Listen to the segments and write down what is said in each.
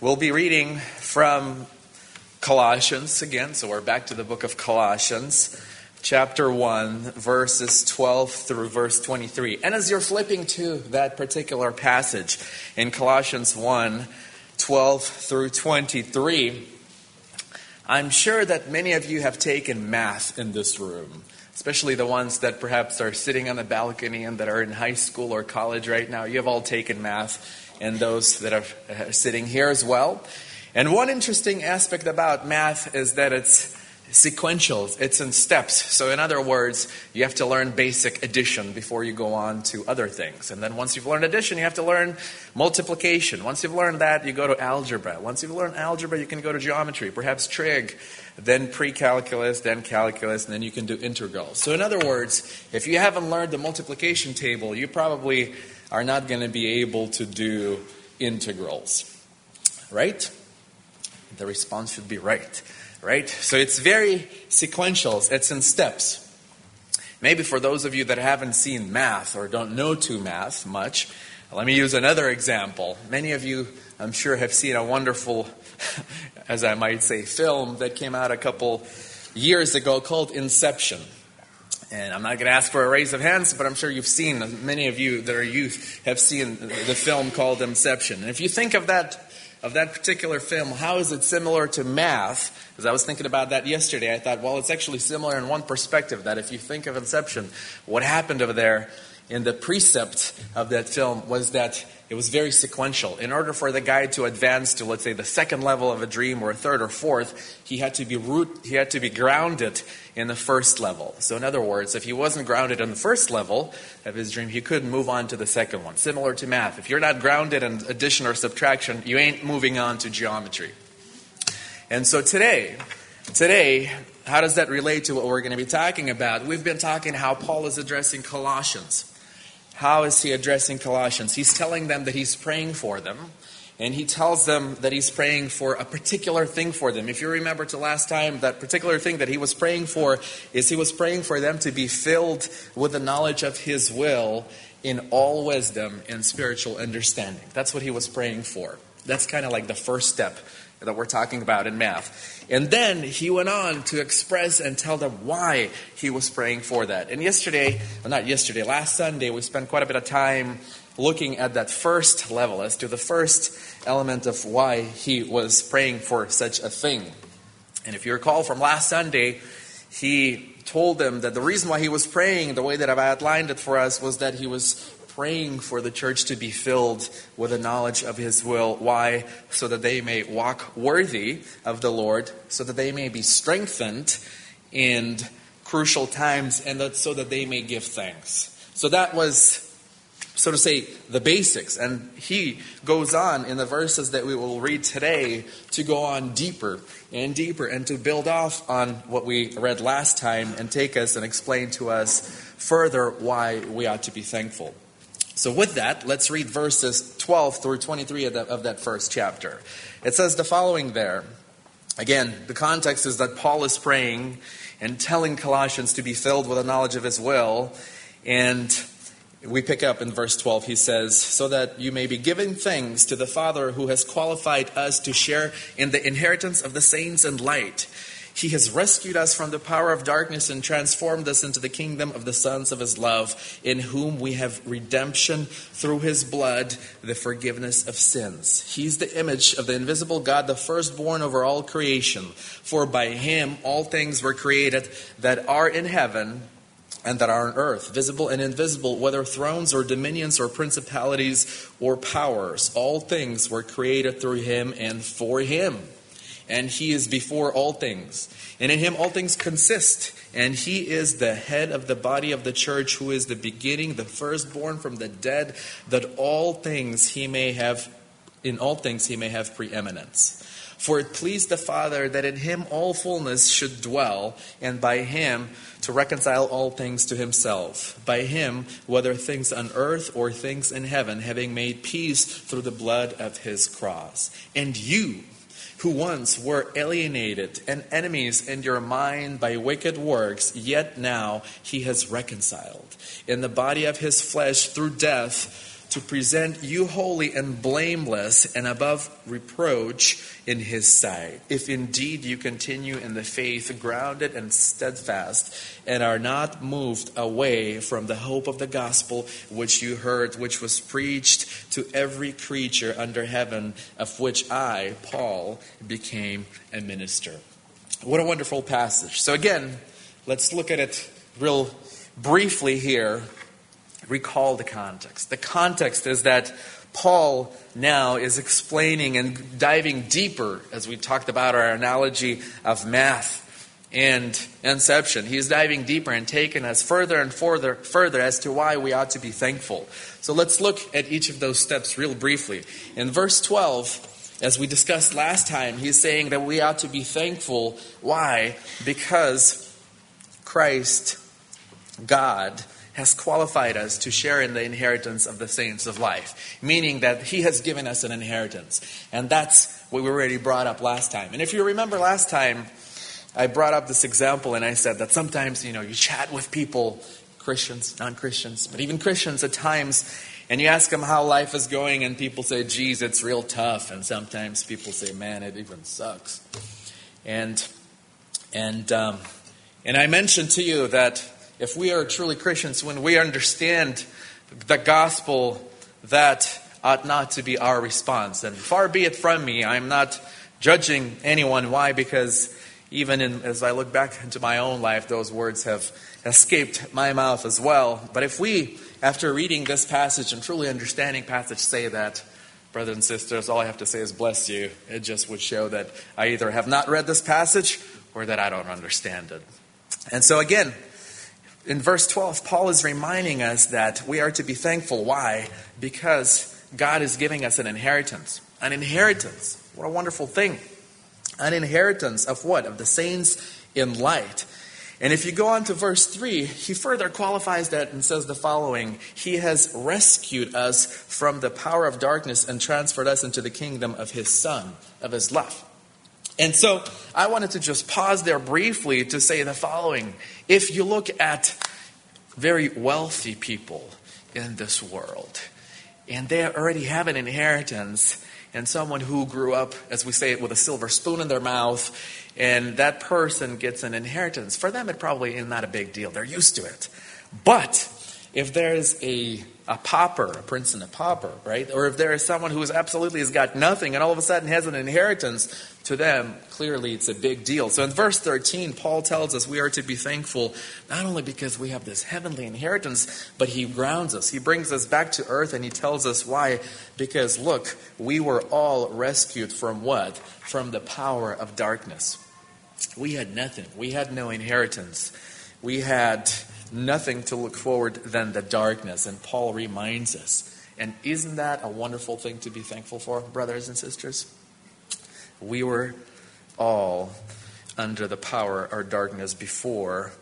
We'll be reading from Colossians again, so we're back to the book of Colossians, chapter 1, verses 12 through verse 23. And as you're flipping to that particular passage in Colossians 1, 12 through 23, I'm sure that many of you have taken math in this room, especially the ones that perhaps are sitting on the balcony and that are in high school or college right now. You have all taken math, and those that are sitting here as well. And one interesting aspect about math is that it's sequential. It's in steps. So in other words, you have to learn basic addition before you go on to other things. And then once you've learned addition, you have to learn multiplication. Once you've learned that, you go to algebra. Once you've learned algebra, you can go to geometry, perhaps trig, then pre-calculus, then calculus, and then you can do integrals. So in other words, if you haven't learned the multiplication table, you probably are not going to be able to do integrals. Right? The response should be right. Right? So it's very sequential. It's in steps. Maybe for those of you that haven't seen math or don't know math much, let me use another example. Many of you, I'm sure, have seen a wonderful, as I might say, film that came out a couple years ago called Inception. And I'm not going to ask for a raise of hands, but I'm sure you've seen, many of you that are youth have seen the film called Inception. And if you think of that particular film, how is it similar to math? Because I was thinking about that yesterday. I thought, well, it's actually similar in one perspective, that if you think of Inception, what happened over there in the precept of that film was that it was very sequential. In order for the guy to advance to, let's say, the second level of a dream or a third or fourth, he had to be grounded in the first level. So in other words, if he wasn't grounded in the first level of his dream, he couldn't move on to the second one. Similar to math. If you're not grounded in addition or subtraction, you ain't moving on to geometry. And so today, how does that relate to what we're going to be talking about? We've been talking how Paul is addressing Colossians. How is he addressing Colossians? He's telling them that he's praying for them. And he tells them that he's praying for a particular thing for them. If you remember to last time, that particular thing that he was praying for is he was praying for them to be filled with the knowledge of his will in all wisdom and spiritual understanding. That's what he was praying for. That's kind of like the first step that we're talking about in math. And then he went on to express and tell them why he was praying for that. And last Sunday, we spent quite a bit of time looking at that first level, as to the first element of why he was praying for such a thing. And if you recall from last Sunday, he told them that the reason why he was praying, the way that I've outlined it for us, was that he was praying for the church to be filled with the knowledge of his will. Why? So that they may walk worthy of the Lord, so that they may be strengthened in crucial times, and so that they may give thanks. So that was, so to say, the basics. And he goes on in the verses that we will read today to go on deeper and deeper and to build off on what we read last time and take us and explain to us further why we ought to be thankful. So with that, let's read verses 12 through 23 of that first chapter. It says the following there. Again, the context is that Paul is praying and telling Colossians to be filled with the knowledge of his will. And we pick up in verse 12. He says, so that you may be giving thanks to the Father who has qualified us to share in the inheritance of the saints in light. He has rescued us from the power of darkness and transformed us into the kingdom of the sons of his love, in whom we have redemption through his blood, the forgiveness of sins. He's the image of the invisible God, the firstborn over all creation. For by him all things were created that are in heaven and that are on earth, visible and invisible, whether thrones or dominions or principalities or powers. All things were created through him and for him. And he is before all things. And in him all things consist. And he is the head of the body of the church, who is the beginning, the firstborn from the dead, that in all things he may have preeminence. For it pleased the Father that in him all fullness should dwell, and by him to reconcile all things to himself. By him, whether things on earth or things in heaven, having made peace through the blood of his cross. And you, who once were alienated and enemies in your mind by wicked works, yet now he has reconciled in the body of his flesh through death to present you holy and blameless and above reproach in his sight, if indeed you continue in the faith, grounded and steadfast, and are not moved away from the hope of the gospel which you heard, which was preached to every creature under heaven, of which I, Paul, became a minister. What a wonderful passage. So again, let's look at it real briefly here. Recall the context. The context is that Paul now is explaining and diving deeper, as we talked about our analogy of math and inception. He's diving deeper and taking us further and further as to why we ought to be thankful. So let's look at each of those steps real briefly. In verse 12, as we discussed last time, he's saying that we ought to be thankful. Why? Because Christ, God, has qualified us to share in the inheritance of the saints of life, meaning that he has given us an inheritance. And that's what we already brought up last time. And if you remember last time, I brought up this example and I said that sometimes, you chat with people, Christians, non-Christians, but even Christians at times, and you ask them how life is going and people say, geez, it's real tough. And sometimes people say, man, it even sucks. And I mentioned to you that if we are truly Christians, when we understand the gospel, that ought not to be our response. And far be it from me, I'm not judging anyone. Why? Because even as I look back into my own life, those words have escaped my mouth as well. But if we, after reading this passage and truly understanding passage, say that, brothers and sisters, all I have to say is bless you, it just would show that I either have not read this passage or that I don't understand it. And so again, in verse 12, Paul is reminding us that we are to be thankful. Why? Because God is giving us an inheritance. An inheritance. What a wonderful thing. An inheritance of what? Of the saints in light. And if you go on to verse 3, he further qualifies that and says the following: he has rescued us from the power of darkness and transferred us into the kingdom of his Son, of his love. And so I wanted to just pause there briefly to say the following. If you look at very wealthy people in this world, and they already have an inheritance, and someone who grew up, as we say it, with a silver spoon in their mouth, and that person gets an inheritance, for them it probably is not a big deal. They're used to it. But if there's a pauper, a prince and a pauper, right? Or if there is someone who has got nothing and all of a sudden has an inheritance, to them, clearly it's a big deal. So in verse 13, Paul tells us we are to be thankful not only because we have this heavenly inheritance, but he grounds us. He brings us back to earth and he tells us why. Because look, we were all rescued from what? From the power of darkness. We had nothing. We had no inheritance. We had nothing to look forward than the darkness. And Paul reminds us. And isn't that a wonderful thing to be thankful for, brothers and sisters? We were all under the power or darkness before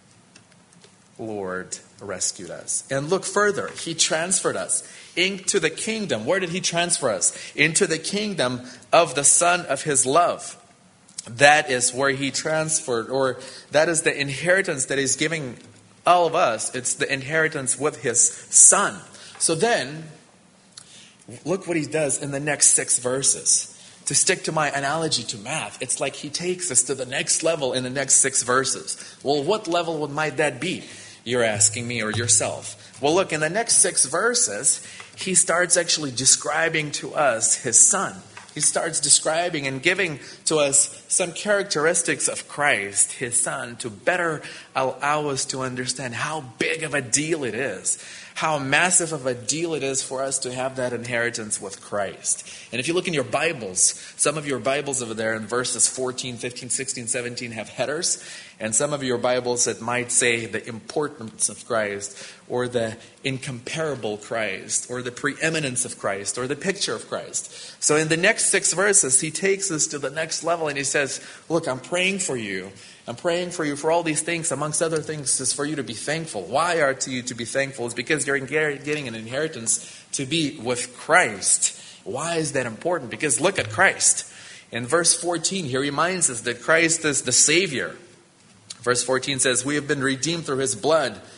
Lord rescued us. And look further. He transferred us into the kingdom. Where did he transfer us? Into the kingdom of the Son of his love. That is where he transferred, or that is the inheritance that he's giving all of us. It's the inheritance with his Son. So then, look what he does in the next 6 verses. To stick to my analogy to math, it's like he takes us to the next level in the next 6 verses. Well, what level might that be? You're asking me or yourself. Well, look, in the next 6 verses, he starts actually describing to us his Son. He starts describing and giving to us some characteristics of Christ, his Son, to better allow us to understand how big of a deal it is, how massive of a deal it is for us to have that inheritance with Christ. And if you look in your Bibles, some of your Bibles over there in verses 14, 15, 16, 17 have headers. And some of your Bibles that might say the importance of Christ, or the incomparable Christ, or the preeminence of Christ, or the picture of Christ. So in the next 6 verses, he takes us to the next level and he says, look, I'm praying for you. I'm praying for you for all these things. Amongst other things is for you to be thankful. Why are you to be thankful? It's because you're getting an inheritance to be with Christ. Why is that important? Because look at Christ. In verse 14, he reminds us that Christ is the Savior. Verse 14 says, we have been redeemed through his blood.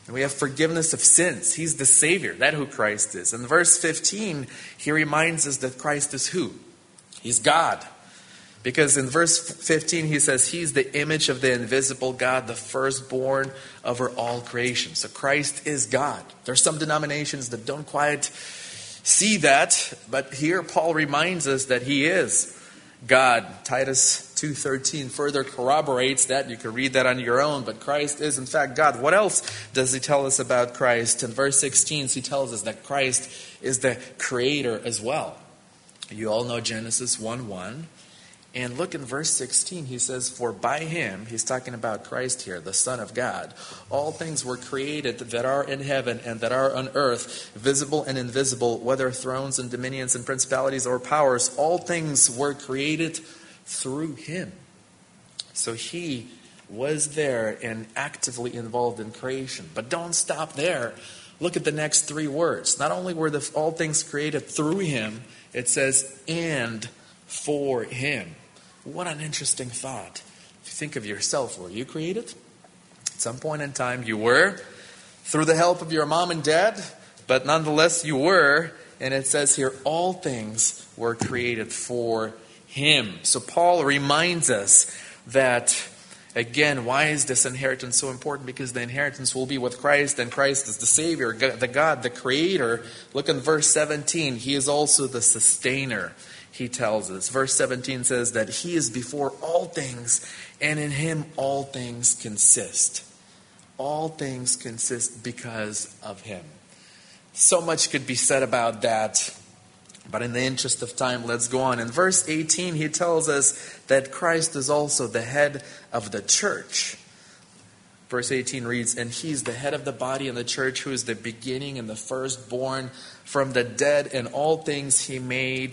And we have forgiveness of sins. He's the Savior. That's who Christ is. In verse 15, he reminds us that Christ is who? He's God. Because in verse 15 he says, he's the image of the invisible God, the firstborn over all creation. So Christ is God. There's some denominations that don't quite see that, but here Paul reminds us that he is God. Titus 2:13 further corroborates that. You can read that on your own, but Christ is in fact God. What else does he tell us about Christ? In verse 16 he tells us that Christ is the creator as well. You all know Genesis 1:1. And look in verse 16, he says, for by him, he's talking about Christ here, the Son of God, all things were created that are in heaven and that are on earth, visible and invisible, whether thrones and dominions and principalities or powers, all things were created through him. So he was there and actively involved in creation. But don't stop there. Look at the next three words. Not only were all things created through him, it says, and for him. What an interesting thought. If you think of yourself, were you created? At some point in time you were, through the help of your mom and dad, but nonetheless you were, and it says here, all things were created for him. So Paul reminds us that, again, why is this inheritance so important? Because the inheritance will be with Christ, and Christ is the Savior, the God, the Creator. Look in verse 17. He is also the sustainer, he tells us. Verse 17 says that he is before all things, and in him all things consist. All things consist because of him. So much could be said about that, but in the interest of time, let's go on. In verse 18, he tells us that Christ is also the head of the church. Verse 18 reads, and he's the head of the body in the church, who is the beginning and the firstborn from the dead, and all things he made,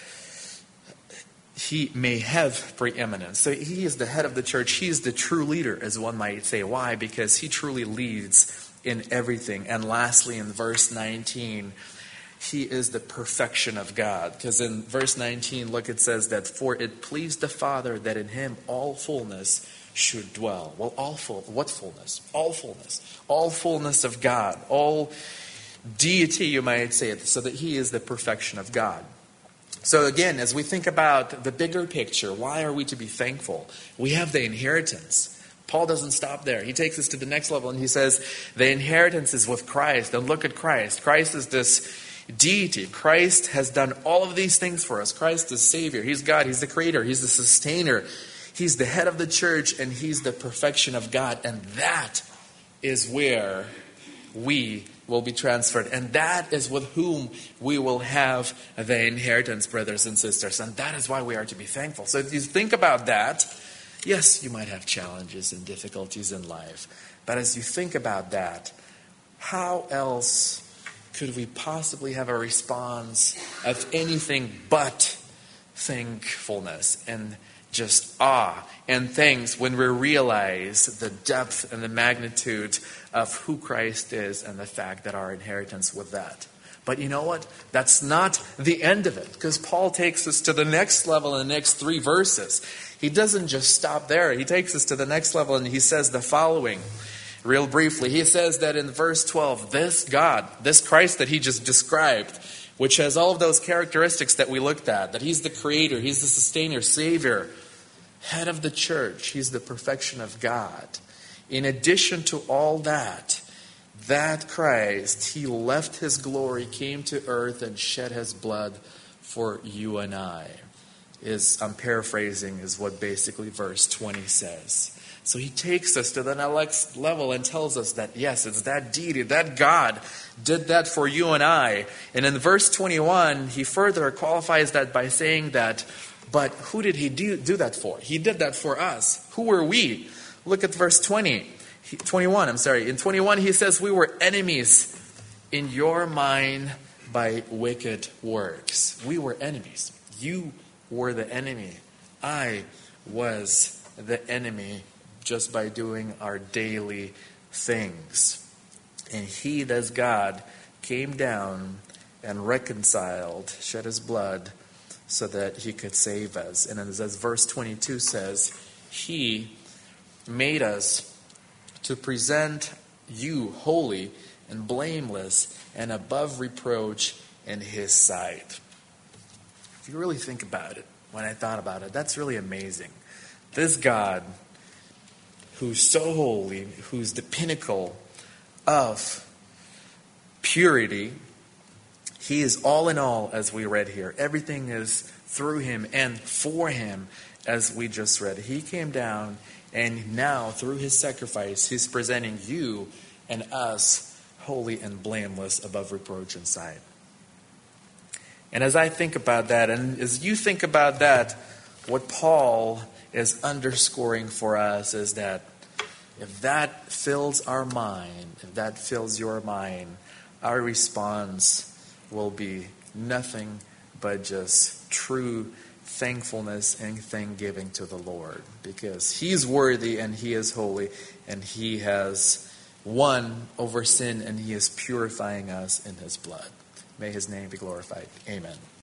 he may have preeminence. So he is the head of the church. He is the true leader, as one might say. Why? Because he truly leads in everything. And lastly, in verse 19, he is the perfection of God. Because in verse 19, look, it says that, for it pleased the Father that in him all fullness should dwell. Well, what fullness? All fullness. All fullness of God. All deity, you might say it, so that he is the perfection of God. So again, as we think about the bigger picture, why are we to be thankful? We have the inheritance. Paul doesn't stop there. He takes us to the next level and he says the inheritance is with Christ. And look at Christ. Christ is this deity. Christ has done all of these things for us. Christ is Savior. He's God. He's the Creator. He's the Sustainer. He's the head of the church, and he's the perfection of God. And that is where we will be transferred. And that is with whom we will have the inheritance, brothers and sisters. And that is why we are to be thankful. So if you think about that, yes, you might have challenges and difficulties in life. But as you think about that, how else could we possibly have a response of anything but thankfulness and just awe and thanks when we realize the depth and the magnitude of who Christ is and the fact that our inheritance with that. But you know what? That's not the end of it, because Paul takes us to the next level in the next 3 verses. He doesn't just stop there. He takes us to the next level and he says the following. Real briefly, he says that in verse 12, this God, this Christ that he just described, which has all of those characteristics that we looked at, that he's the Creator, he's the Sustainer, Savior, head of the church, he's the perfection of God. In addition to all that, that Christ, he left his glory, came to earth, and shed his blood for you and I. I'm paraphrasing, is what basically verse 20 says. So he takes us to the next level and tells us that, yes, it's that deity, that God did that for you and I. And in verse 21, he further qualifies that by saying that, but who did he do that for? He did that for us. Who were we? Look at verse 21. In 21, he says, we were enemies in your mind by wicked works. We were enemies. You were the enemy. I was the enemy just by doing our daily things. And he, as God, came down and reconciled, shed his blood, so that he could save us. And as verse 22 says, he made us to present you holy and blameless and above reproach in his sight. If you really think about it, when I thought about it, that's really amazing. This God, who's so holy, who's the pinnacle of purity, he is all in all, as we read here. Everything is through him and for him, as we just read. He came down, and now, through his sacrifice, he's presenting you and us holy and blameless, above reproach and sight. And as I think about that, and as you think about that, what Paul is underscoring for us is that if that fills our mind, if that fills your mind, our response will be nothing but just true thankfulness and thanksgiving to the Lord, because he's worthy and he is holy and he has won over sin and he is purifying us in his blood. May his name be glorified. Amen.